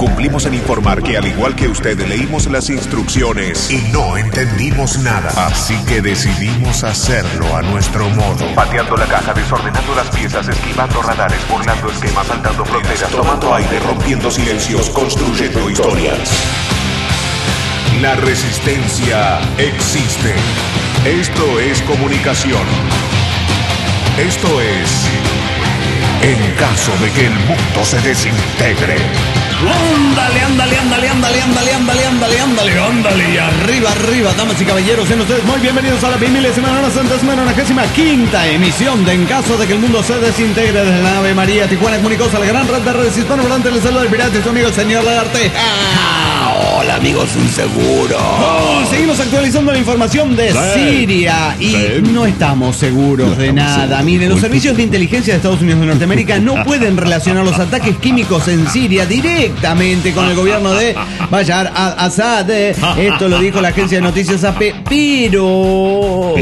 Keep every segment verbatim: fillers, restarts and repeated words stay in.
Cumplimos en informar que al igual que usted leímos las instrucciones y no entendimos nada. Así que decidimos hacerlo a nuestro modo. Pateando la caja, desordenando las piezas, esquivando radares, burlando esquemas, saltando fronteras, tomando aire, rompiendo silencios, construyendo historias. La resistencia existe. Esto es comunicación. Esto es en caso de que el mundo se desintegre. Ándale, ándale, ándale, ándale, ándale, ándale, ándale, ándale, ándale, y arriba, arriba, damas y caballeros, sean ustedes muy bienvenidos a la milésima, la Santa Semana, nonagésima quinta emisión de En caso de que el mundo se desintegre desde la nave María Tijuana Comunicosa, la gran red de redes hispanohablantes, les saluda el pirata y su amigo el señor Lagarté. Ah, hola amigos, un seguro. Oh, seguimos actualizando la información de sí, Siria y sí. no estamos seguros no de estamos nada. Seguros. Miren, los servicios de inteligencia de Estados Unidos de Norteamérica no pueden relacionar los ataques químicos en Siria directamente con el gobierno de Bashar al-Assad. Esto lo dijo la agencia de noticias A P, pero...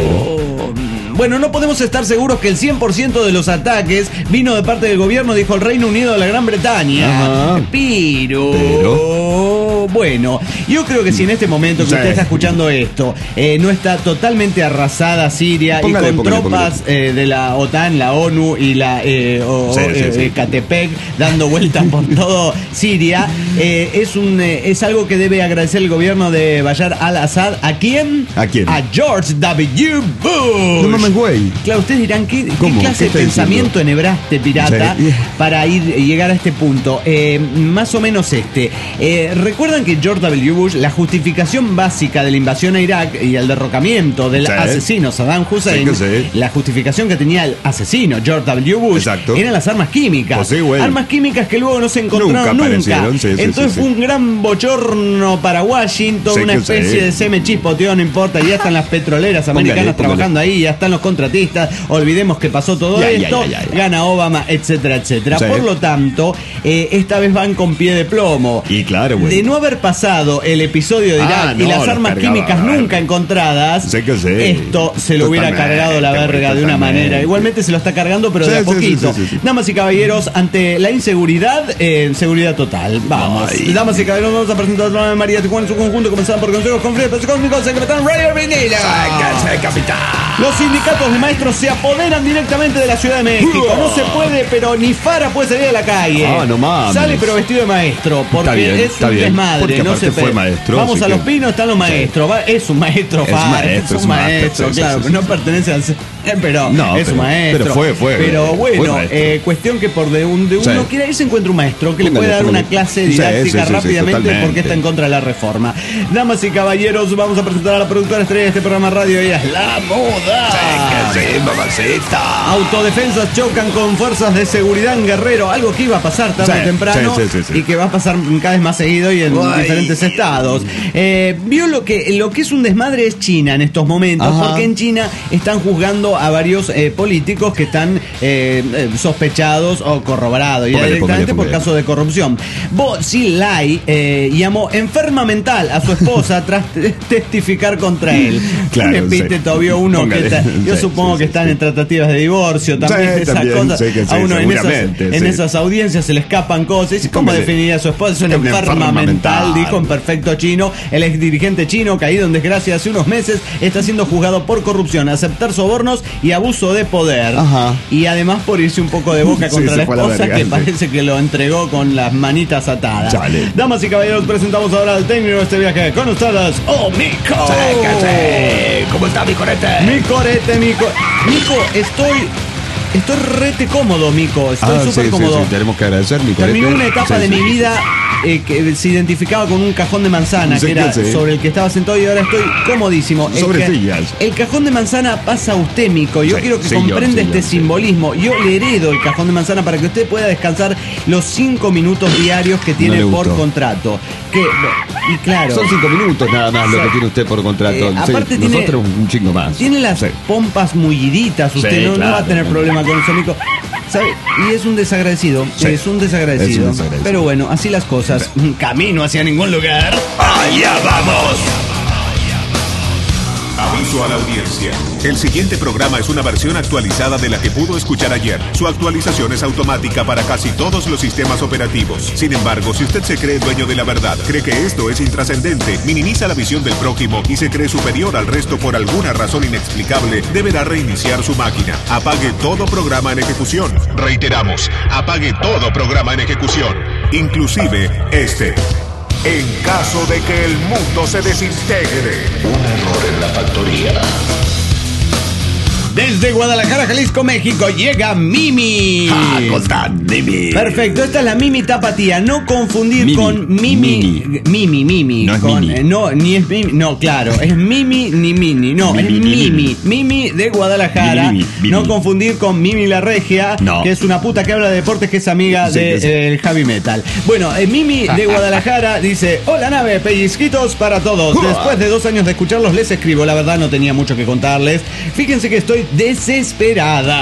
Bueno, no podemos estar seguros que el cien por ciento de los ataques vino de parte del gobierno, dijo el Reino Unido de la Gran Bretaña. Ajá. Pero... pero... Bueno, yo creo que si en este momento que sí. usted está escuchando esto, eh, no está totalmente arrasada Siria póngale, y con póngale, tropas póngale. Eh, de la OTAN, la ONU y la eh, o, sí, sí, eh, sí. Catepec dando vueltas por todo Siria, eh, es un eh, es algo que debe agradecer el gobierno de Bashar al-Assad. ¿A quién? ¿A quién? A George W. Bush. No mames, güey. Claro, ustedes dirán, ¿qué, ¿qué clase ¿Qué de pensamiento diciendo? enhebraste, pirata, sí. para ir llegar a este punto? Eh, más o menos este. Eh, Recuerdan que George W. Bush, la justificación básica de la invasión a Irak y el derrocamiento del sí. asesino Saddam Hussein, sí sí. la justificación que tenía el asesino George W. Bush, exacto. eran las armas químicas. Pues sí, bueno. Armas químicas que luego no se encontraron nunca. nunca. Sí, sí, Entonces sí, fue sí. un gran bochorno para Washington, sí, una especie sí. de seme-chispoteo, no importa, ya están las petroleras americanas póngale, trabajando póngale. ahí, ya están los contratistas, olvidemos que pasó todo ya, esto, ya, ya, ya, ya. gana Obama, etcétera, etcétera. Sí. Por lo tanto, eh, esta vez van con pie de plomo. Y claro, bueno. De no haber pasado el episodio de Irak ah, no, y las armas cargaba, químicas nunca encontradas, sé que sé. esto se lo hubiera cargado la verga de una manera. Igualmente se lo está cargando, pero sí, de a poquito. Sí, sí, sí, sí. Damas y caballeros, ante la inseguridad, eh, seguridad total. Vamos. Ay. Damas y caballeros, vamos a presentar a la María Tijuana en su conjunto, comenzando por consejos con frío, cósmicos, secretario Ray Vinila. Capitán. Los sindicatos de maestros se apoderan directamente de la Ciudad de México. Uh. No se puede, pero ni Fara puede salir a la calle. Ah, no mames. Sale pero vestido de maestro, porque bien, es un bien. desmadre. Porque no se fue maestro. Vamos a que... Los Pinos, están los maestros. Sí. Es un maestro, es Fara. Maestro, es un maestro, maestro claro, sí, sí, pero sí, no pertenece al... Pero no, es pero, un maestro. Pero fue, fue. Pero bueno, fue eh, cuestión que por de, un, de uno sí. quiera ir se encuentra un maestro que póngale, le puede dar póngale. una clase didáctica sí, sí, sí, rápidamente sí, porque está en contra de la reforma. Damas y caballeros, vamos a presentar a la productora estrella de este programa radio. Ella es La Moda. Sí, sí, mamacita. Autodefensas chocan con fuerzas de seguridad en Guerrero. Algo que iba a pasar tarde sí, o temprano sí, sí, sí, sí. y que va a pasar cada vez más seguido y en Uy. diferentes estados. Eh, Vio lo que, lo que es un desmadre es China en estos momentos, Ajá. porque en China están juzgando a varios eh, políticos que están eh, sospechados o corroborados ya póngale, directamente póngale, póngale. por caso de corrupción. Bo Xilai eh, llamó enferma mental a su esposa tras testificar contra él. Claro, un epíteto sí. vio uno póngale, que está, yo sí, supongo sí, que sí, están sí. en tratativas de divorcio también, sí, esas también, cosas. Sí, sí, a uno en esas, sí. en esas audiencias se le escapan cosas. ¿Cómo póngale. definiría a su esposa? Es una enferma, enferma mental, mental, dijo en perfecto chino. El ex dirigente chino, caído en desgracia hace unos meses, está siendo juzgado por corrupción, aceptar sobornos y abuso de poder. Ajá. Y además por irse un poco de boca contra sí, la esposa, la que parece que lo entregó con las manitas atadas. Chale. Damas y caballeros, presentamos ahora al técnico de este viaje con ustedes, ¡Oh, Mico! ¡Sácate! ¿Cómo está mi corete? Mi corete, Mico. Mico, estoy... Estoy rete cómodo, Mico. Estoy ah, súper sí, cómodo. Sí, sí, tenemos que agradecer, Mico. Terminé una etapa sí, de sí. mi vida eh, que se identificaba con un cajón de manzana, sí, que era sí. sobre el que estaba sentado y ahora estoy comodísimo. Sobre el, sillas. El cajón de manzana pasa a usted, Mico. Yo sí, quiero que sí, comprenda sí, este sí. simbolismo. Yo le heredo el cajón de manzana para que usted pueda descansar los cinco minutos diarios que tiene no por contrato. Que, y claro. Son cinco minutos nada más o sea, lo que tiene usted por contrato. Eh, sí, aparte tiene, nosotros un chingo más. Tiene las sí. pompas mulliditas. Usted sí, no, claro, no va a tener problema con eso, Mico. ¿Sabe? Y es un desagradecido, sí. es un desagradecido. Es un desagradecido. Pero bueno, así las cosas. Camino hacia ningún lugar. ¡Allá vamos! Aviso a la audiencia. El siguiente programa es una versión actualizada de la que pudo escuchar ayer. Su actualización es automática para casi todos los sistemas operativos. Sin embargo, si usted se cree dueño de la verdad, cree que esto es intrascendente, minimiza la visión del prójimo y se cree superior al resto por alguna razón inexplicable, deberá reiniciar su máquina. Apague todo programa en ejecución. Reiteramos, apague todo programa en ejecución, inclusive este. En caso de que el mundo se desintegre. Un error en la factoría. Desde Guadalajara, Jalisco, México, llega Mimi. Ah, contad, Mimi. Perfecto, esta es la Mimi Tapatía. No confundir Mimi, con Mimi. Mimi. Mimi, Mimi. No es con, Mini. eh, no, ni es Mimi. No, claro, es Mimi ni Mini. No, Mimi, es Mimi. Mimi. Mimi de Guadalajara. Mimi, Mimi. No confundir con Mimi la Regia, No. que es una puta que habla de deportes, que es amiga Sí, del que sí. de, heavy metal. Bueno, eh, Mimi de Guadalajara dice: hola nave, pellizquitos para todos. Uah. Después de dos años de escucharlos, les escribo. La verdad no tenía mucho que contarles. Fíjense que estoy desesperada.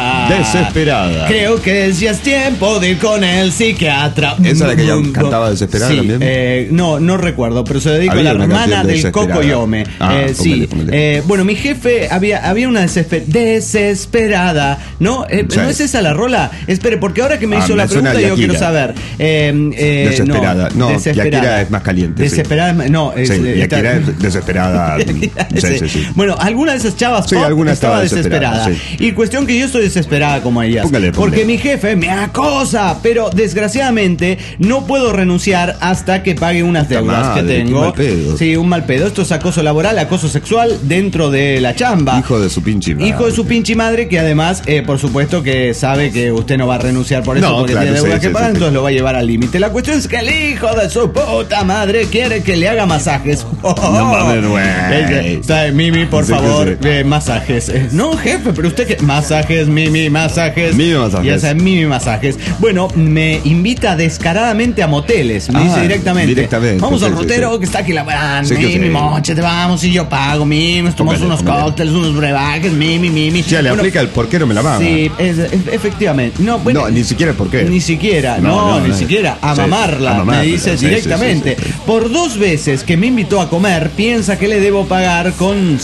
Desesperada. Creo que ya es tiempo de ir con el psiquiatra. ¿Esa es la que ella cantaba desesperada Sí, también? eh, no, no recuerdo, pero se dedica a Había la una hermana canción del desesperada. Coco Yome. Ah, Eh, sí. póngale, póngale. Eh, bueno, mi jefe había, había una desesper- desesperada. ¿No? Eh, Sí. ¿No es esa la rola? Espere, porque ahora que me Ah, hizo me la suena pregunta, yo Yakira. quiero saber. Eh, eh, Desesperada. No, Yakira es más caliente, sí. Desesperada. es- No, es, Sí, eh, y está- Akira es desesperada. Sí, sí, sí. Bueno, alguna de esas chavas Sí, pop alguna estaba estaba desesperada. desesperada, Y cuestión que yo estoy desesperada como ellas. Póngale, póngale. Porque mi jefe me acosa, pero desgraciadamente no puedo renunciar hasta que pague unas Puta deudas madre, que qué tengo. mal pedo. Sí, un mal pedo. Esto es acoso laboral, acoso sexual dentro de la chamba. Hijo de su pinche madre. Hijo de su pinche madre, que además, eh, por supuesto, que sabe que usted no va a renunciar por eso, No, porque claro, tiene deudas sí, que sí, pagar, sí, sí. entonces lo va a llevar al límite. La cuestión es que el hijo de su puta madre quiere que le haga masajes. No mames, güey. Eh, eh, Mimi, por Sí, que favor, sí. eh, masajes. Eh, No, jefe, pero usted que. Masajes, Mimi, masajes. Mimi, masajes. Ya saben, Mimi, masajes. Bueno, me invita descaradamente a moteles. Me Ah, dice directamente. directamente, Vamos sí, al sí, rotero sí. que está aquí laborando. Sí, que Mimi, sí. mochete, vamos y yo pago. Mimi, nos tomamos Póngale, unos póngale. cócteles, unos brebajes. Mimi, Mimi. Ya le Bueno, aplica el por qué no me la mama. Sí, es- es- efectivamente. No, bueno, No, ni siquiera el por qué. Ni siquiera, no, No, no, ni no. siquiera. A Sí, mamarla, a mamarla, me dice sí, sí, directamente. sí, sí, sí. Por dos veces que me invitó a comer, piensa que le debo pagar con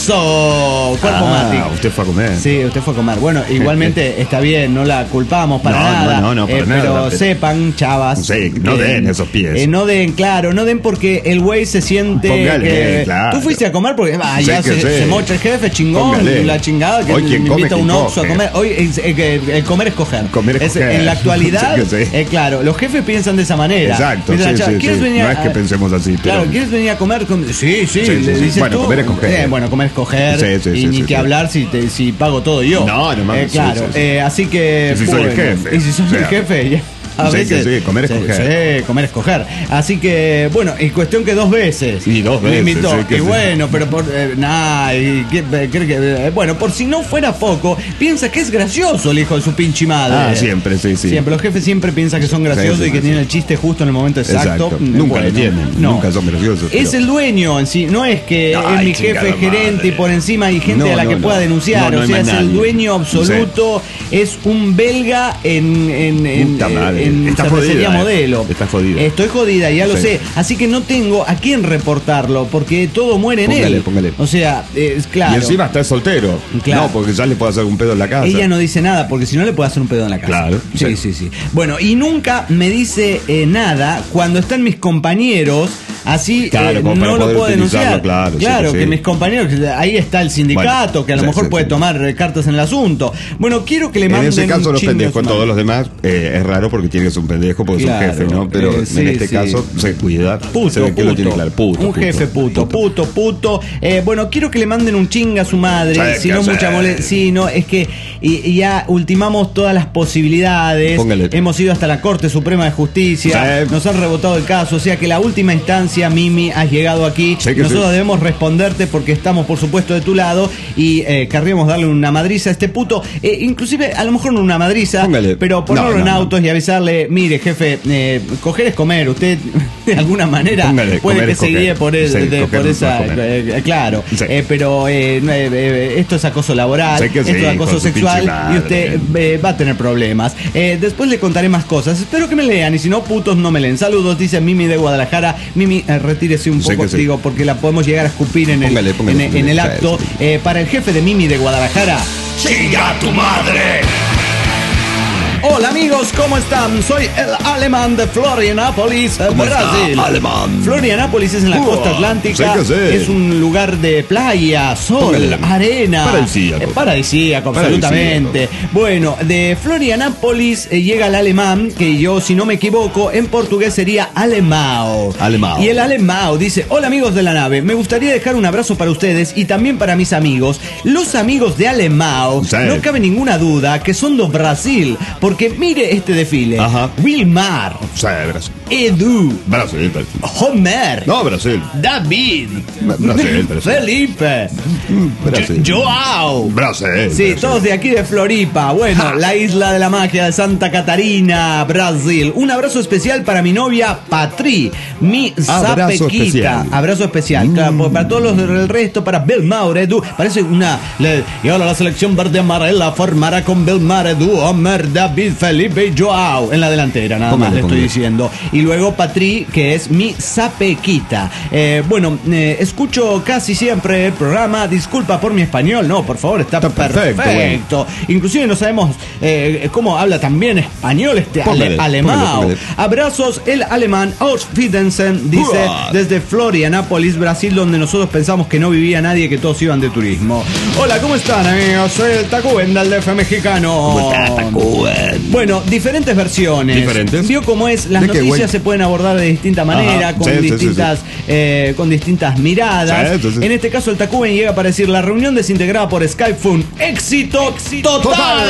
sexo. Cuerpo Ah, Matic. usted fue a comer. Sí, usted fue a comer. Bueno, igualmente está bien, no la culpamos para No, no, nada. no, no, para eh, nada. Pero sepan, chavas. Sí, no que- den esos pies. eh, no den, claro, no den porque el güey se siente. Póngale, que- claro. Tú fuiste a comer porque ah, Sí, ya que se, sí. se mocha el jefe, chingón, Póngale. la chingada, que Hoy quien me come, invita a un quien oxo a coge. comer. Hoy es- eh, que el comer es coger. Comer es Es- coger. En la actualidad, Sí, que sí. eh, claro, los jefes piensan de esa manera. Exacto, Dicen, sí, "Chava, sí, ¿quieres sí. venir No a- es que pensemos así, pero- Claro, ¿quieres venir a comer? con-?" Sí, sí, Sí, le sí, sí. dices Bueno, tú. comer es coger. Eh, bueno, comer es coger. Sí, sí, y sí, ni sí, que sí. hablar si, te, si pago todo yo. No, no mames, Eh, sí, claro, sí, sí. eh, así que. Y si soy el jefe. Y si soy O sea, el jefe, ya. A sí, veces, que sí, comer es sí, coger. sí, comer es coger. Así que, bueno, y cuestión que dos veces. Sí, dos me veces, invitó. sí, que y sí. bueno, pero por. Eh, nah, y que- eh, creo que, eh, bueno, por si no fuera poco, piensa que es gracioso el hijo de su pinche madre. Ah, siempre, sí, sí. Siempre, los jefes siempre piensan que son graciosos Sí, sí, y que sí, tienen sí. el chiste justo en el momento exacto. Exacto. Mm, Nunca bueno, lo tienen, no. nunca son graciosos. Es pero- el dueño en sí, no es que Ay, es mi chingada jefe gerente madre. y por encima hay gente No, a la no, que no. pueda denunciar. No, no o hay sea, más es el nadie. dueño absoluto, es un belga en, en, en, Puta madre. en Está cervecería jodida, eh. modelo. Está jodida. Estoy jodida, ya lo Sí. sé. Así que no tengo a quién reportarlo, porque todo muere en Póngale, él. póngale. O sea, es claro. Y encima está soltero. Claro. No, porque ya le puede hacer un pedo en la casa. Ella no dice nada porque si no le puede hacer un pedo en la casa. Claro, Sí, sí, sí. sí. Bueno, y nunca me dice eh, nada cuando están mis compañeros. Así Claro, eh, como para no lo poder puedo denunciar. utilizarlo, claro, sí, Claro, que que sí. mis compañeros, ahí está el sindicato, Bueno, que a lo sí, mejor sí, puede sí. tomar eh, cartas en el asunto. Bueno, quiero que le En manden ese caso un los chingo a pendejos, su madre. todos los demás, eh, es raro porque tiene que ser un pendejo porque Claro, es un jefe, ¿no? Pero eh, sí, en este sí. caso se cuida. Puto, se ve que lo tiene puto. claro. Puto, un puto, jefe puto, puto, puto. Eh, bueno, quiero que le manden un chinga a su madre. Sí, Si que no, sí. mucha molestia. Sí, no, es que y, y ya ultimamos todas las posibilidades. Póngale. Hemos ido hasta la Corte Suprema de Justicia. Sí. Nos han rebotado el caso. O sea que la última instancia, Mimi, has llegado aquí. Sí, que Nosotros sí. debemos responderte porque estamos, por supuesto, de tu lado. Y eh, querríamos darle una madriza a este puto. Eh, inclusive, a lo mejor no una madriza, Póngale. pero ponerlo No, no, en no. autos y avisarle: mire, jefe, eh, coger es comer. Usted, de alguna manera, Póngale, puede comer que es se coger. guíe por, el- Sí, de- coger por no esa. es comer. eh, claro, Sí. eh, pero eh, no, eh, eh, esto es acoso laboral, Sí que esto sí, es acoso con su sexual pinche madre. y usted eh, va a tener problemas. Eh, después le contaré más cosas. Espero que me lean y si no, putos no me leen. Saludos, dice Mimi de Guadalajara. Mimi, Mimi, eh, retírese un Sí, poco, que sí. digo, porque la podemos llegar a escupir en el, Póngale, póngale, en, en el póngale. acto. Sí, sí. Eh, para el jefe de Mimi de Guadalajara. ¡Chinga tu madre! Hola amigos, ¿cómo están? Soy el alemán de Florianópolis, ¿Cómo está, Brasil. alemán? Florianópolis es en la Uah, costa atlántica. sí que sí. Es un lugar de playa, sol, Póngale. arena. Paradisíaco. Eh, Paradisíaco, absolutamente. Bueno, de Florianópolis eh, llega el alemán, que yo, si no me equivoco, en portugués sería alemão. Alemão. Y el alemão dice: hola amigos de la nave, me gustaría dejar un abrazo para ustedes y también para mis amigos. Los amigos de alemão, Sí. no cabe ninguna duda que son de Brasil. Porque mire este desfile. Ajá. Wilmar, Sí, Brasil. Edu, Brasil, Brasil. Homer, No, Brasil. David, Brasil, Brasil. Felipe, Brasil. Jo- Joao. Brasil. Sí, Brasil. todos de aquí de Floripa. Bueno, la isla de la magia de Santa Catarina, Brasil. Un abrazo especial para mi novia Patri, mi Abrazo sapequita. especial. Abrazo especial. Claro, porque para todos los del resto, para Belmar, Edu. Parece una. le- y ahora la selección verde amarela formará con Belmar, Edu, Homer, David, Felipe y Joao en la delantera, nada Póngale, más le estoy póngale. diciendo. Y luego Patri, que es mi sapequita. Eh, bueno, eh, escucho casi siempre el programa. Disculpa por mi español, no, por favor, está, Está perfecto, perfecto. Inclusive no sabemos eh, cómo habla también español este ale- Póngale, alemán. póngale, póngale. Abrazos, el alemán Aus Fidensen, dice Uah. desde Florianópolis, Brasil, donde nosotros pensamos que no vivía nadie, que todos iban de turismo. Hola, ¿cómo están, amigos? Soy el Tacuben del D F mexicano. ¿Cómo está, Tacuben? Bueno, diferentes versiones. ¿Diferentes? Vio cómo es, las ¿De qué, noticias güey? se pueden abordar de distinta manera, Ajá. con Sí, sí, sí, distintas, sí. eh, con distintas miradas. Sí, sí, sí. En este caso, el Tacuben llega para decir: la reunión desintegrada por Skype fue un éxito total.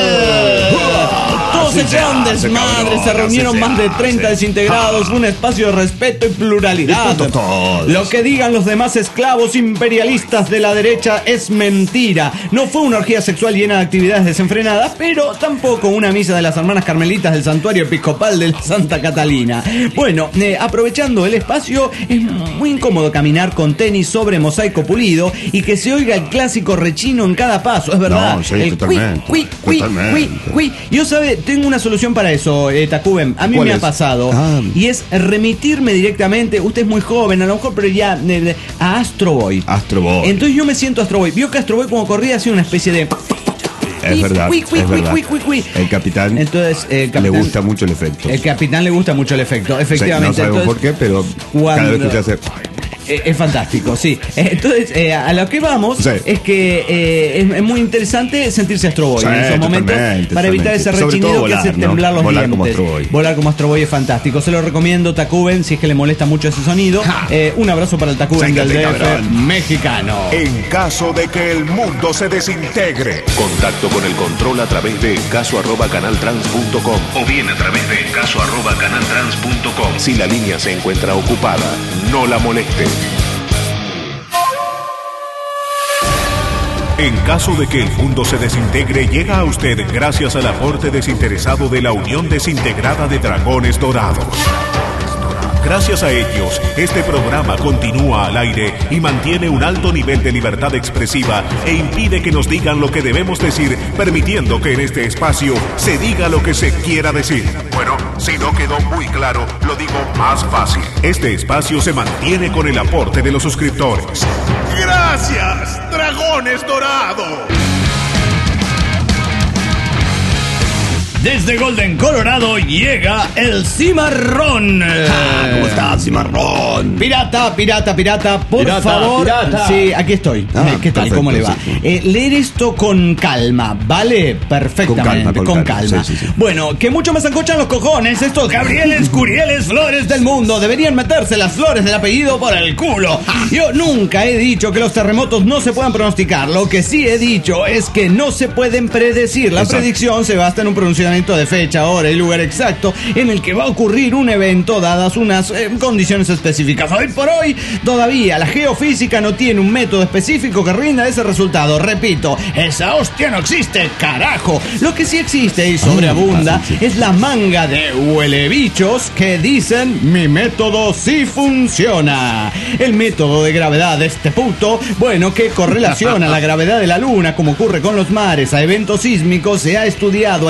Total. Todos Así se se echaron hace, desmadre, cabrón, se reunieron así se más de hace. treinta desintegrados, un espacio de respeto y pluralidad. Respeto a todos. Lo que digan los demás esclavos imperialistas de la derecha es mentira. No fue una orgía sexual llena de actividades desenfrenadas, pero tampoco una misa de las hermanas carmelitas del santuario episcopal de Santa Catalina. Bueno, eh, aprovechando el espacio, es muy incómodo caminar con tenis sobre mosaico pulido y que se oiga el clásico rechino en cada paso, es verdad. No, sí, El totalmente, cui, cui, cui, totalmente. cui, cui. Yo, sabe, tengo una solución para eso, eh, Tacuben. A mí ¿Cuál me ha es? pasado. Ah. Y es remitirme directamente, usted es muy joven a lo mejor, pero ya eh, de- a Astro Boy. Astro Boy. Entonces yo me siento Astro Boy. Vio que Astro Boy cuando corría hacía una especie de... Es verdad, Cui, cui, es cui, verdad. cui, cui, cui. El capitán, Entonces, eh, el le capitán- gusta mucho el efecto. El capitán le gusta mucho el efecto, Sí, efectivamente. no sabemos Entonces, por qué, pero cuando- cada vez que usted hace... eh, es fantástico, sí. Eh, Entonces, eh, a lo que vamos Sí. es que eh, es, es muy interesante sentirse Astro Boy Sí, en esos momentos totalmente, para evitar ese totalmente. Sobre rechinido todo que hace volar, ¿no? temblar los Volar dientes. como Astro Boy. Volar como Astro Boy es fantástico. Se lo recomiendo, Tacuben, si es que le molesta mucho ese sonido. Eh, un abrazo para el Tacuben del Sácate, D F cabrón. mexicano. En caso de que el mundo se desintegre, Contacto con el control a través de caso arroba canaltrans punto com o bien a través de caso arroba canaltrans punto com. Si la línea se encuentra ocupada, no la moleste. en caso de que el mundo se desintegre, llega a usted gracias al aporte desinteresado de la Unión Desintegrada de Dragones Dorados. Gracias a ellos, este programa continúa al aire y mantiene un alto nivel de libertad expresiva e impide que nos digan lo que debemos decir, permitiendo que en este espacio se diga lo que se quiera decir. Bueno, si no quedó muy claro, lo digo más fácil. Este espacio se mantiene con el aporte de los suscriptores. ¡Gracias, Dragones Dorados! Desde Golden, Colorado, llega el Cimarrón. Ah, ¿cómo estás, Cimarrón? Pirata, pirata, pirata, por Pirata, favor. pirata. Sí, aquí estoy. Ah, Eh, ¿Qué tal? perfecto, ¿Cómo le va? sí, sí. Eh, leer esto con calma, ¿vale? Perfectamente, Con calma, con con calma. calma. Sí, sí, sí. Bueno, que mucho me zancochan los cojones estos Gabrieles, Curieles, Flores del mundo. Deberían meterse las flores del apellido por el culo. Yo nunca he dicho que los terremotos no se puedan pronosticar. Lo que sí he dicho es que no se pueden predecir. La Exacto. predicción se basa en un pronunciamiento de fecha, hora y lugar exacto en el que va a ocurrir un evento dadas unas eh, condiciones específicas. Hoy por hoy todavía la geofísica no tiene un método específico que rinda ese resultado. Repito, esa hostia no existe, carajo. Lo que sí existe y sobreabunda Ah, sí, sí. es la manga de huelebichos que dicen mi método sí funciona. El método de gravedad de este puto, bueno, que correlaciona la gravedad de la luna como ocurre con los mares a eventos sísmicos, se ha estudiado a nivel internacional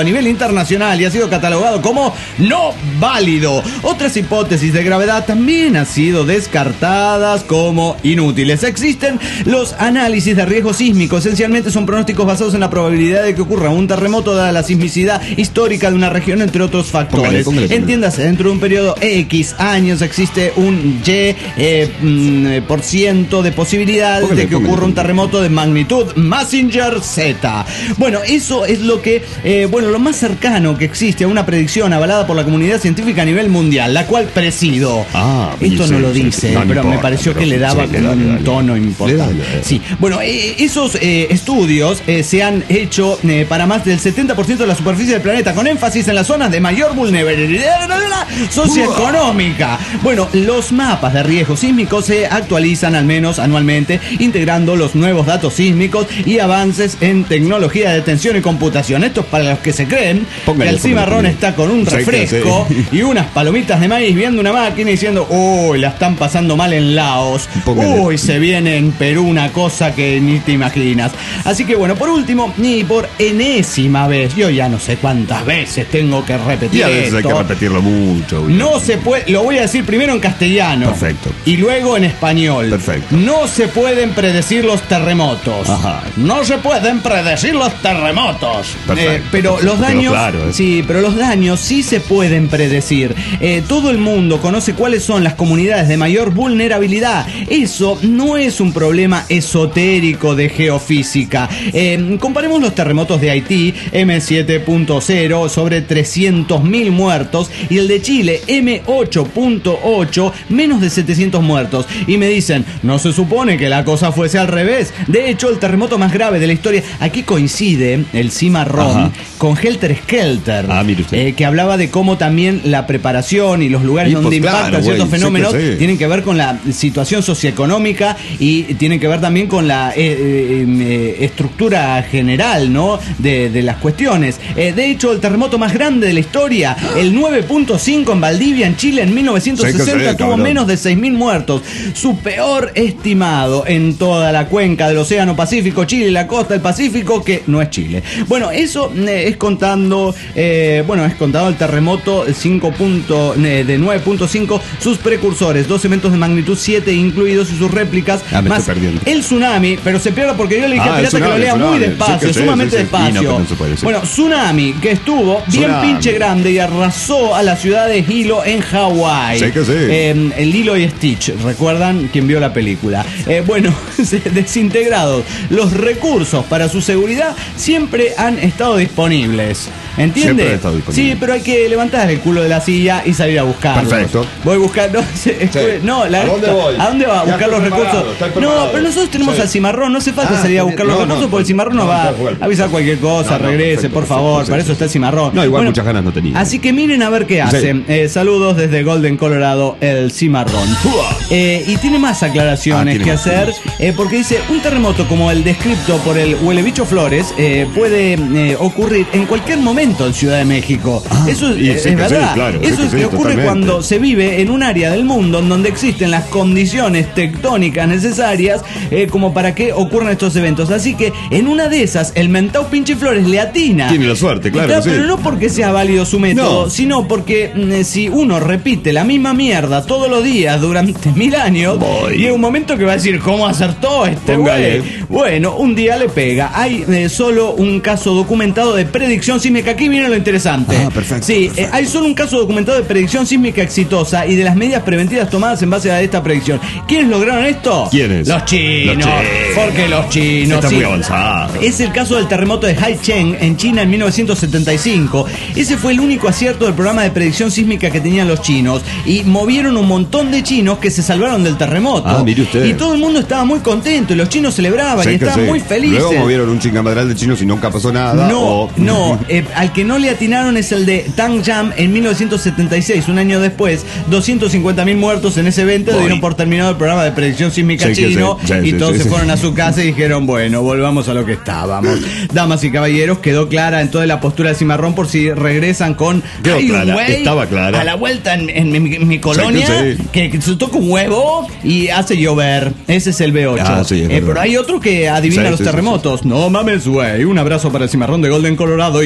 internacional y ha sido catalogado como no válido. Otras hipótesis de gravedad también han sido descartadas como inútiles. Existen los análisis de riesgo sísmico. Esencialmente son pronósticos basados en la probabilidad de que ocurra un terremoto dada la sismicidad histórica de una región, entre otros factores. Póngale, póngale, Entiéndase, dentro de un periodo X años existe un Y eh, mm, por ciento de posibilidades póngale, de que póngale, ocurra póngale. un terremoto de magnitud Massinger Z. Bueno, eso es lo que, eh, bueno, lo más cercano que existe a una predicción avalada por la comunidad científica a nivel mundial, la cual presido. Ah, Esto sí, no lo dice, sí, no, pero no me pareció pero, que le daba sí, como dale, un dale. tono importante. Dale, dale. Sí, bueno, eh, esos eh, estudios eh, se han hecho eh, para más del setenta por ciento de la superficie del planeta, con énfasis en las zonas de mayor vulnerabilidad socioeconómica. Bueno, los mapas de riesgo sísmico se actualizan al menos anualmente, integrando los nuevos datos sísmicos y avances en tecnología de detención y computación. Esto es para los que se creen póngale, que el cimarrón está con un refresco y unas palomitas de maíz viendo una máquina y diciendo, uy, la están pasando mal en Laos, póngale. uy, se viene en Perú una cosa que ni te imaginas. Así que bueno, por último, y por enésima vez, yo ya no sé cuántas veces tengo que repetir y a veces esto. hay que repetirlo mucho. No se puede, lo voy a decir primero en castellano. Perfecto. Y luego en español. Perfecto. No se pueden predecir los terremotos. Ajá. No se pueden predecir los terremotos. Perfecto. Eh, pero perfecto. los daños, claro, ¿eh? sí, pero los daños sí se pueden predecir. Eh, todo el mundo conoce cuáles son las comunidades de mayor vulnerabilidad. Eso no es un problema esotérico de geofísica. Eh, comparemos los terremotos de Haití, M siete punto cero, sobre trescientos mil muertos, y el de Chile, M ocho punto ocho, menos de setecientos muertos. Y me dicen, no se supone que la cosa fuese al revés. De hecho, el terremoto más grave de la historia, aquí coincide el cimarrón Ajá. con Helter Skelter, ah, mire usted. Eh, que hablaba de cómo también la preparación y los lugares y donde pues, impactan claro, ciertos güey, fenómenos sí que sí. tienen que ver con la situación socioeconómica y tienen que ver también con la eh, eh, estructura general, ¿no? de, de las cuestiones. Eh, de hecho, el terremoto más grande de la historia, el nueve punto cinco en Valdivia, en Chile, en mil novecientos sesenta, sí tuvo menos de seis mil muertos. Su peor estimado en toda la cuenca del Océano Pacífico, Chile y la costa del Pacífico, que no es Chile. Bueno, eso eh, es contando, eh, bueno, es contado el terremoto cinco punto, eh, de nueve punto cinco, sus precursores, dos eventos de magnitud siete incluidos y sus réplicas, ah, más el tsunami, pero se pierde porque yo le dije ah, a Pirata tsunami, que lo lea muy despacio, sí, sí, sumamente sí, sí, despacio. No, no puede, sí. Bueno, tsunami, que estuvo bien tsunami. pinche grande y arrasó a la ciudad de Hilo en Hawái. Sí que sí. Eh, el Lilo y Stitch, ¿recuerdan? Quien vio la película. Eh, bueno, desintegrados. Los recursos para su seguridad siempre han estado disponibles. ¿Entiende? Siempre ha estado disponible. Sí, pero hay que levantar el culo de la silla y salir a buscarlos. Perfecto. Voy buscando. Sí. No, la, ¿A dónde voy? ¿A dónde va a buscar los recursos? No, pero nosotros tenemos sí. al cimarrón, no hace falta ah, salir a buscar los no, recursos no, porque el cimarrón no, no va a avisar cualquier cosa, no, no, regrese, perfecto, por favor, perfecto, para eso está el cimarrón. No, igual bueno, muchas ganas no tenía. Así que miren a ver qué hacen. Sí. Eh, saludos desde Golden, Colorado, el cimarrón. Eh, y tiene más aclaraciones ah, que hacer, eh, porque dice, un terremoto como el descrito por el Huelebicho Flores eh, puede eh, ocurrir en cualquier momento en Ciudad de México. Ah, eso es, es, es verdad. Sí, claro, eso es que sí, ocurre totalmente. Cuando se vive en un área del mundo en donde existen las condiciones tectónicas necesarias eh, como para que ocurran estos eventos. Así que en una de esas, el mentao pinche Flores le atina. Tiene la suerte, claro. Pero, sí. pero no porque sea válido su método, no. sino porque mm, si uno repite la misma mierda todos los días durante mil años, Voy. llega un momento que va a decir, ¿cómo acertó este güey? Bueno, un día le pega. Hay eh, solo un caso documentado de predicción sísmica. Aquí viene lo interesante. Ah, perfecto. Sí, perfecto. Eh, hay solo un caso documentado de predicción sísmica exitosa y de las medidas preventivas tomadas en base a esta predicción. ¿Quiénes lograron esto? ¿Quiénes? Los chinos. Los chinos. Porque los chinos. Está sí. muy avanzado. Es el caso del terremoto de Haicheng en China en mil novecientos setenta y cinco. Ese fue el único acierto del programa de predicción sísmica que tenían los chinos y movieron un montón de chinos que se salvaron del terremoto. Ah, mire usted. Y todo el mundo estaba muy contento y los chinos celebraban sí, y estaban sí. muy felices. Luego movieron un chingamadral de chinos y nunca pasó nada. No, o... no. Eh, al que no le atinaron es el de Tangyang en mil novecientos setenta y seis, un año después. doscientos cincuenta mil muertos en ese evento. Voy. Dieron por terminado el programa de predicción sísmica sí, chino sí, sí, y todos sí, se sí. fueron a su casa y dijeron, bueno, volvamos a lo que estábamos. Damas y caballeros, quedó clara entonces la postura de cimarrón por si regresan con quedó clara, wey, estaba clara. A la vuelta en, en, en, mi, en mi colonia sí, sí. que, que se toca un huevo y hace llover. Ese es el B ocho. Ah, sí, eh, pero hay otro que adivina sí, los sí, terremotos. Sí, sí. No mames, güey. Un abrazo para el cimarrón de Golden, Colorado y llega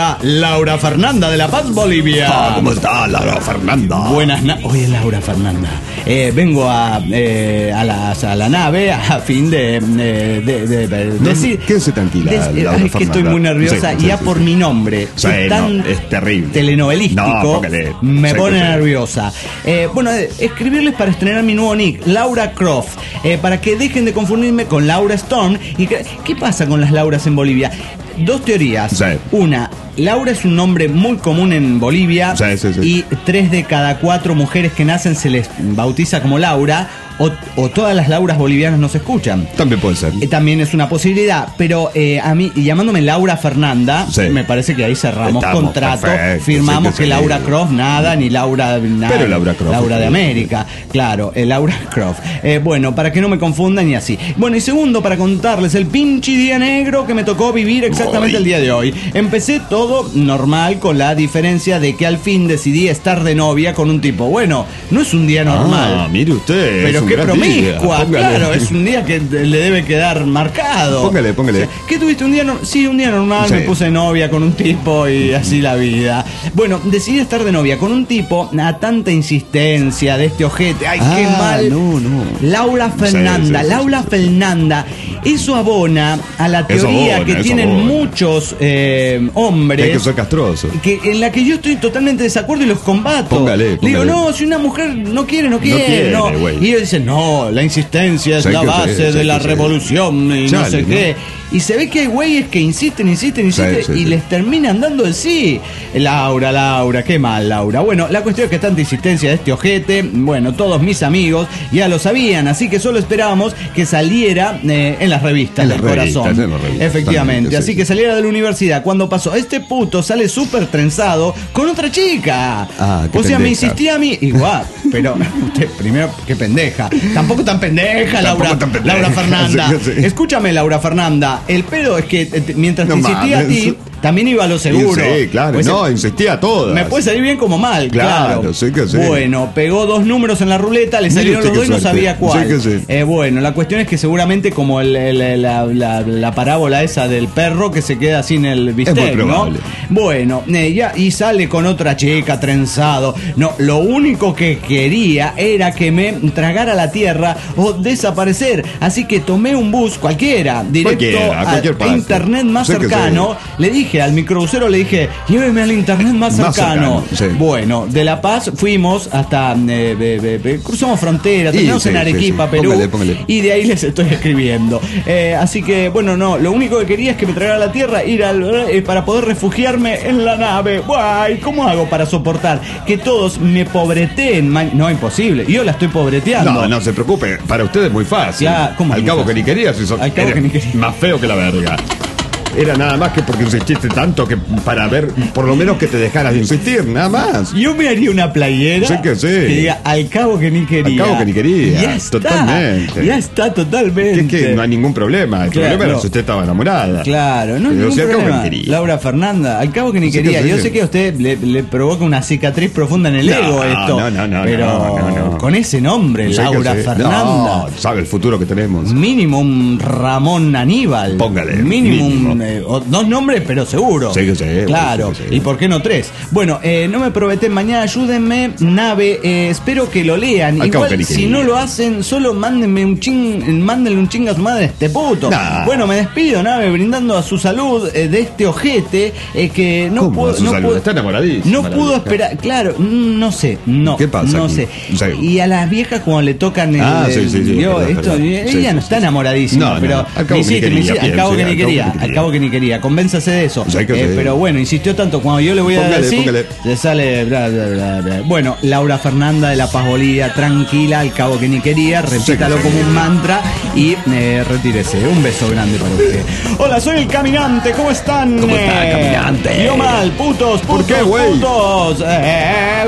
está Laura Fernanda de La Paz, Bolivia. Ah, ¿cómo está Laura Fernanda? Buenas na- Oye, Laura Fernanda. Eh, vengo a, eh, a, la, a la nave a fin de, eh, de, de, de No, decir. quédese tranquila, des- Laura ay, es que Fernanda. estoy muy nerviosa Sí, y sí, ya sí, por sí. mi nombre, Sí, que es tan no, es terrible. telenovelístico, No, póngale. me Sí, pone sí. nerviosa. Eh, bueno, eh, escribirles para estrenar mi nuevo nick, Laura Croft, eh, para que dejen de confundirme con Laura Stone. Y que- ¿Qué pasa con las Lauras en Bolivia? Dos teorías. Sí. Una, Laura es un nombre muy común en Bolivia. Sí, sí, sí. Y tres de cada cuatro mujeres que nacen se les bautiza como Laura. O, o todas las Lauras bolivianas no se escuchan. También puede ser. Eh, También es una posibilidad, pero eh, a mí, y llamándome Laura Fernanda, Sí. me parece que ahí cerramos Estamos contrato, perfectos, firmamos sí que que sí. Laura Croft nada, ni Laura nada. Pero Laura Croft, Laura de sí. América, claro, eh, Laura Croft. Eh, bueno, para que no me confundan y así. Bueno, y segundo, para contarles el pinche día negro que me tocó vivir exactamente Ay. el día de hoy. Empecé todo normal, con la diferencia de que al fin decidí estar de novia con un tipo. Bueno, no es un día normal. Ah, mire usted. Pero es un qué gran promiscua, día. Póngale. claro, es un día que le debe quedar marcado. Póngale, póngale. O sea, ¿qué tuviste un día? No- sí, un día normal, Sí. me puse novia con un tipo y así la vida. Bueno, decidí estar de novia con un tipo a tanta insistencia de este ojete. Ay, qué Ah, mal. no, no. Laura Fernanda, Sí, sí, sí, Laura Fernanda. Eso abona a la Eso teoría abona, que eso tienen abona. muchos eh, hombres. Hay que ser castroso. Que en la que yo estoy totalmente de desacuerdo y los combato. Póngale, Le digo, póngale. no, si una mujer no quiere, no quiere. quiere, no. güey. Y ellos dicen, no, la insistencia es Sí, la que sí, base sí, de la que sí. revolución y no Chale, sé ¿no? qué. Y se ve que hay güeyes que insisten, insisten, insisten Sí, sí, y sí. les terminan dando el sí. Laura, Laura, qué mal, Laura. Bueno, la cuestión es que tanta insistencia de este ojete, bueno, todos mis amigos ya lo sabían, así que solo esperábamos que saliera eh, en las revistas En del las revistas, corazón. en las revistas, Efectivamente, totalmente, así sí, que sí. saliera de la universidad. Cuando pasó, este puto sale súper trenzado con otra chica. Ah, qué o sea, me pendeja. insistía a mí, igual, pero usted primero, qué pendeja. Tampoco tan pendeja, Tampoco Laura, tan pendeja. Laura Fernanda. Sí, sí. Escúchame, Laura Fernanda. El pedo es que eh, mientras No te insistía a mames. ti, también iba a lo seguro. Sí, claro. Pues, no, insistía a todas. me puede salir bien como mal, claro. Claro, sí que sí. Bueno, pegó dos números en la ruleta, le Mire salieron usted los dos qué y no suerte. sabía cuál. Sí que sí. Eh, bueno, la cuestión es que seguramente como el- el- la, la- la parábola esa del perro que se queda sin el bistec, muy ¿no? probable. Bueno, eh, ya, y sale con otra chica trenzado. No, lo único que quería era que me tragara la tierra o desaparecer. Así que tomé un bus cualquiera, directo Cualquiera, a a- cualquier a parte. internet más Sí que cercano. Le dije al microbusero, le dije, lléveme al internet más Más cercano. cercano, sí. Bueno, de La Paz fuimos hasta, eh, be- be- be- cruzamos frontera, terminamos sí, en sí, Arequipa, sí. Perú, Póngale, póngale. y de ahí les estoy escribiendo. Eh, así que, bueno, no, lo único que quería es que me tragara la tierra, ir al, eh, para poder refugiarme en la nave. Guay, ¿cómo hago para soportar que todos me pobreteen? Ma- No, imposible, yo la estoy pobreteando. No, no se preocupe. Para usted es muy fácil. Ya, ¿cómo Al es muy cabo fácil? que ni quería. Si son- Al cabo era que ni quería. Más feo que la verga. Era nada más que porque insististe tanto que para ver, por lo menos que te dejaras de insistir, nada más. Yo me haría una playera Sí que sí. diga al cabo que ni quería. Al cabo que ni quería, Ya está, totalmente. Ya está totalmente. Que es que no hay ningún problema. El Claro. problema era si usted estaba enamorada. Claro, no hay Pero ningún si al cabo que problema. ni quería. Laura Fernanda, al cabo que ni Sí que quería. sí. Yo sé que a usted le, le provoca una cicatriz profunda en el No, ego esto. no, no, no, pero no, no, no. con ese nombre, Sí que Laura sí. Fernanda. No, sabe el futuro que tenemos. Mínimo un Ramón Aníbal. Póngale, Mínimo, mínimo. un, eh, o- dos nombres, pero seguro. Sí que sí, Claro. sí que sí. ¿Y por qué no tres? Bueno, eh, no me probeten mañana, ayúdenme, nave. eh, espero que lo lean. Al cabo Igual, que ni si quería. no lo hacen, solo mándenme un ching, mándenle un ching a su madre a este puto. Nah. Bueno, me despido, nave, brindando a su salud eh, de este ojete eh, que no ¿Cómo pudo. a su no salud? pudo- Está enamoradísima, No la pudo vieja. esperar. Claro, mm, no sé, no. ¿Qué pasa No aquí? sé. Sí. Y a las viejas, cuando le tocan el. Ah, sí, el- sí, sí, yo, es verdad, esto, es verdad. ella Sí, no sí, está sí. enamoradísima, No, no, pero. al cabo me que ni hiciste, me quería, hiciste- al cabo piense, que ni al cabo quería, que ni al quería. cabo que ni quería. Convénzase de eso. Sí, que Eh, sí. pero bueno, insistió tanto. Cuando yo le voy a Póngale, decir, póngale. le sale. Bla, bla, bla, bla. Bueno, Laura Fernanda de La Paz, Bolivia, tranquila, al cabo que ni quería. Repítalo sí. como un mantra y eh, retírese. Un beso grande para usted. Hola, soy el caminante. ¿Cómo están? ¿Cómo está, Eh, caminante? Yo mal, putos, putos, ¿Por qué, güey? putos. Eh,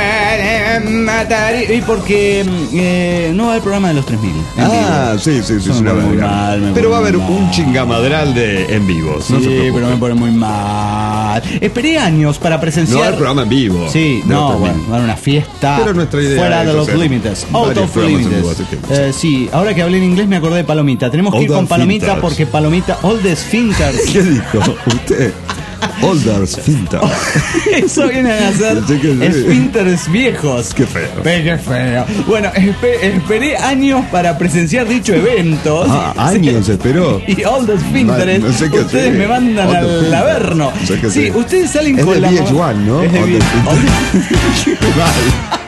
güey, me mataría. Y porque eh, no va el programa de los tres mil. en Ah, vivo. sí, sí, sí, es Eso una me pone muy verga. mal, me Pero pone va a haber muy un mal. chingamadral de en vivos. Sí, No se preocupe. pero me pone muy mal. Esperé años para presenciar. No hay programa en vivo. Sí, de los no, tres mil. bueno, va a haber una fiesta. Pero nuestra idea fuera es de los hacer límites. Out varios of programas en límites. vivo hace tiempo. Eh, sí, ahora que hablé en inglés me acordé de Palomita. Tenemos que All ir con the Palomita filters. porque Palomita, all the sphincters. ¿Qué dijo usted? Older Sphincter. Eso vienen a ser Sí que sí. esfínteres viejos. Qué feo. Pe- Qué feo. Bueno, espe- esperé años para presenciar dicho evento. Ah, Sí, años sí. esperó. Y all the esfínteres, No sé qué ustedes hacer. me mandan All the al esfínteres. averno. No sé qué Sí, hacer. ustedes salen Es con de la V H uno, ¿no? Es de All the V- esfínteres. Mal.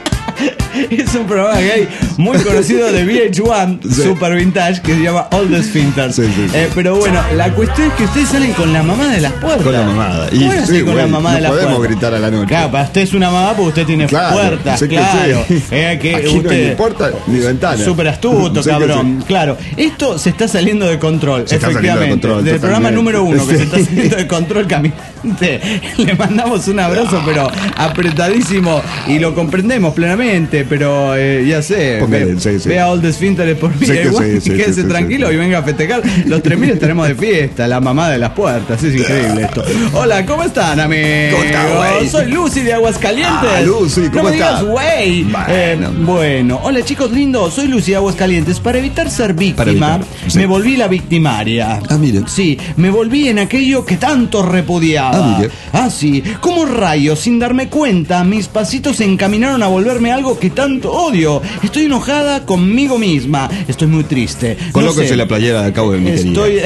Es un programa gay muy conocido de V H uno, Sí. super vintage, que se llama All the Sphincters. Sí, sí, sí. Eh, pero bueno, la cuestión es que ustedes salen con la mamá de las puertas. Con la mamada. ¿Cómo van a sí, salir con güey, la mamá no de las podemos puertas? gritar a la noche. Claro, para usted es una mamá porque usted tiene Claro, puertas, sé que claro. sí. Eh, que Aquí no usted hay ni puerta ni ventana. Súper astuto, Sé que cabrón. sí. Claro, esto se está saliendo de control, Se está saliendo de efectivamente. control, Del programa totalmente. número uno que Sí. se está saliendo de control caminante. Le mandamos un abrazo, pero apretadísimo. Y lo comprendemos plenamente, pero eh, ya sé. Póngale, ve, sí, sí. ve a All the Sphincteres por mí. Sí que igual, sí, sí, quédese sí, sí, tranquilo sí. y venga a festejar. Los tres mil estaremos de fiesta. La mamá de las puertas. Es increíble esto. Hola, ¿cómo están, amigos? ¿Cómo está, güey? Soy Lucy de Aguascalientes. Ah, Lucy, ¿cómo no me estás? digas, güey. Bueno. Eh, bueno, hola chicos lindos. Soy Lucy de Aguascalientes. Para evitar ser víctima, Para evitar, sí. me volví la victimaria. Ah, mire. Sí, me volví en aquello que tanto repudiaba. Ah, mire. Ah, sí. Como rayos, sin darme cuenta, mis pasitos se encaminaron a volverme algo que tanto odio. Estoy enojada conmigo misma. Estoy muy triste. No Colóquese sé. la playera de Cabo de mi Estoy.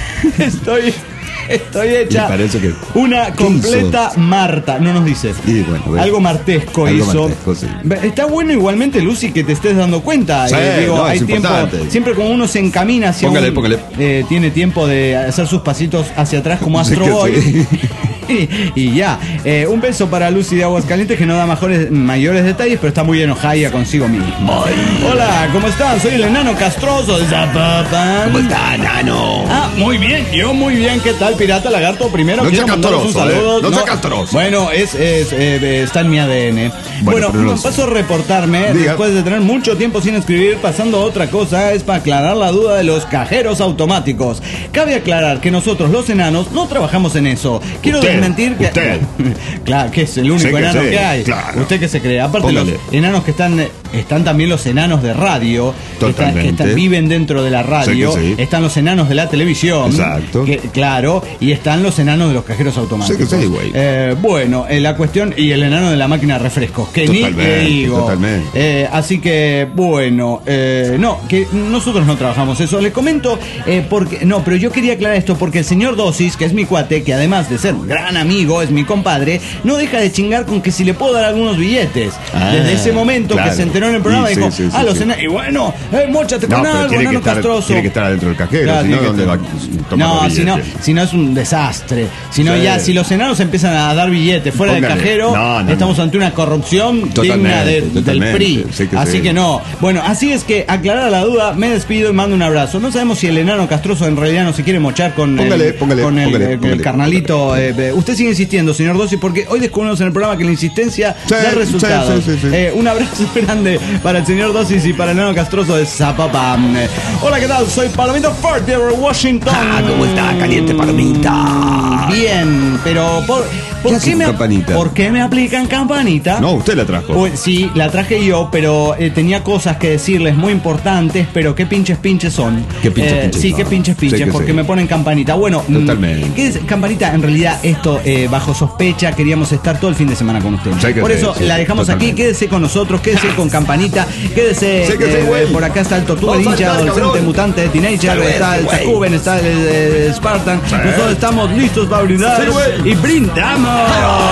Estoy. Estoy hecha Me parece que- una ¿Qué completa Marta. No nos dice. Y bueno, bueno. Algo martesco Algo hizo. martesco, sí. Está bueno igualmente, Lucy, que te estés dando cuenta. Sí, Eh, digo, no, es hay tiempo. importante. Siempre como uno se encamina hacia Póngale, un- póngale. eh, tiene tiempo de hacer sus pasitos hacia atrás como Sí Astro que Boy. sí. Y, y ya. Eh, un beso para Lucy de Aguascalientes, que no da mejores, mayores detalles, pero está muy enojada consigo misma. Hola, ¿cómo están? Soy el enano castroso de Zapopan. ¿Cómo está, nano? Ah, muy bien, yo muy bien. ¿Qué tal, pirata lagarto? Primero No quiero sea mandaros un castroso, saludo. eh. No sea castroso. Bueno, es, es, eh, está en mi A D N. Bueno, Bueno, pero no me sé. paso a reportarme Diga. después de tener mucho tiempo sin escribir, pasando a otra cosa, es para aclarar la duda de los cajeros automáticos. Cabe aclarar que nosotros, los enanos, no trabajamos en eso. Quiero Usted, desmentir que... usted. Claro, que es el único Sé que enano sí, que hay. claro. Usted que se cree. Aparte, Póngale. los enanos que están... Están también los enanos de radio, que, están- que Totalmente. están- viven dentro de la radio. Sé que sí. Están los enanos de la televisión. Exacto. Que, claro, y están los enanos de los cajeros automáticos. Sé que sí, güey. Eh, bueno, eh, la cuestión, y el enano de la máquina de refrescos, que ni Totalmente, te digo. totalmente. Eh, así que, bueno, eh, no, que nosotros no trabajamos eso. Les comento, eh, porque, no, pero yo quería aclarar esto, porque el señor Dosis, que es mi cuate, que además de ser un gran amigo, es mi compadre, no deja de chingar con que si le puedo dar algunos billetes. Ah, Desde ese momento claro. que se enteró en el programa, Sí, dijo, sí, sí, ah, sí, los sí. enanos, y bueno, eh, móchate No, con pero algo, tiene que, enano estar, castroso. tiene que estar adentro del cajero, Claro, si tiene no, que ¿dónde va estar. a tomar No, los si no, billetes? si no es un desastre. Si no, Sí. ya, si los enanos empiezan a dar billetes fuera del Póngale. cajero, No, no, estamos no. ante una corrupción Totalmente, digna de- del totalmente. P R I. Sí que así sí. que no. Bueno, así es que, aclarada la duda, me despido y mando un abrazo. No sabemos si el enano castroso en realidad no se quiere mochar con Póngale, el, póngale, con el, póngale, el- el póngale. carnalito. eh, eh, usted sigue insistiendo, señor Dossi, porque hoy descubrimos en el programa que la insistencia Sí, da resultados. sí, sí, sí, sí. Eh, un abrazo grande para el señor Dosis y para el enano castroso de Zapapam. Eh, Hola, ¿qué tal? Soy Palomito Fuerte de Washington. Ah, ¿cómo está? Caliente palomita. Bien, pero ¿por, por ¿Qué hace qué, con me, campanita? ¿por qué me aplican campanita? No, usted la trajo. Pues sí, la traje yo, pero eh, tenía cosas que decirles muy importantes, pero qué pinches pinches son. ¿Qué pinches Eh, pinches Sí, son? qué pinches Sí pinches, que porque sí. me ponen campanita. Bueno, mm, Totalmente. ¿qué es campanita? En realidad, esto eh, bajo sospecha, queríamos estar todo el fin de semana con ustedes. Sí que Por sí, eso sí, la dejamos totalmente. aquí, quédese con nosotros, quédese con campanita, quédese Sí que sí, eh, güey. por acá está el Tortuga Vamos a Ninja, estar, adolescente, cabrón. mutante, teenager, Sí, está el güey. Takuben, está el, eh, Spartan. Nosotros estamos listos para brindar Sí, güey. y brindamos.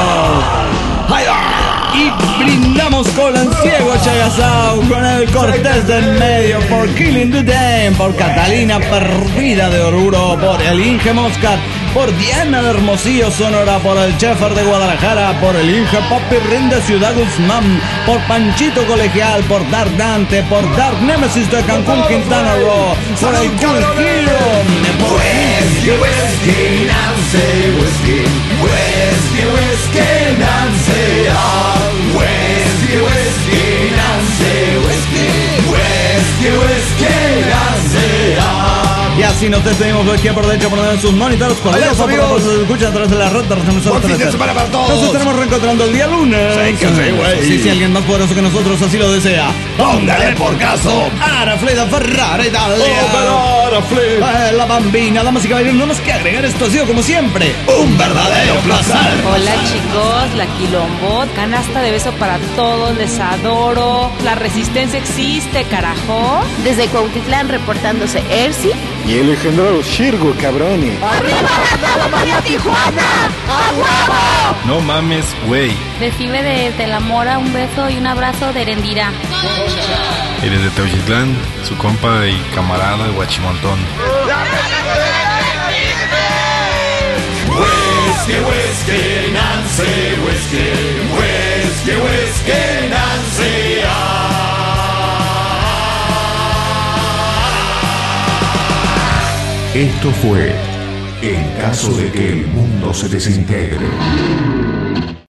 Y brindamos con el ciego Chagasao, con el Cortés del medio, por Killing the Dame, por Catalina Perdida de Oruro, por el Inge Moscat, por Diana de Hermosillo, Sonora, por el Chefer de Guadalajara, por el Inge Papirrín de Ciudad Guzmán, por Panchito Colegial, por Dark Dante, por Dark Nemesis de Cancún, Quintana Roo, por el Cool Hero, por Whiskey, whiskey, Nancy, whiskey, whiskey, whiskey, Nancy, ah, whiskey, whiskey, Nancy, whiskey, whiskey, whiskey, Nancy, ah. Y así así nos despedimos aquí por derecho por sus monitores. Por Adiós, lejos, por amigos. lejos, se escucha a través de la red. Buen fin de semana para todos. Nos estaremos reencontrando el día lunes. Sí, que sí, güey. Sí, si alguien más poderoso que nosotros así lo desea. Póngale por caso. Arafleda Ferrara Italia. Oh, Arafled. Eh, La Bambina, damas y caballeros, no más que agregar, esto ha sido como siempre un verdadero placer. Hola chicos, la Quilombot, canasta de beso para todos, les adoro. La resistencia existe, carajo. Desde Cuautitlán reportándose Ersi. Y el legendario Shirgo, cabroni. No mames, güey. Recibe desde la Mora un beso y un abrazo de Erendira. Eres de Teuchitlán, su compa y camarada de Guachimontón. Whisky, whisky, Nancy, whisky, whisky, whisky, Nancy. Esto fue En caso de que el mundo se desintegre.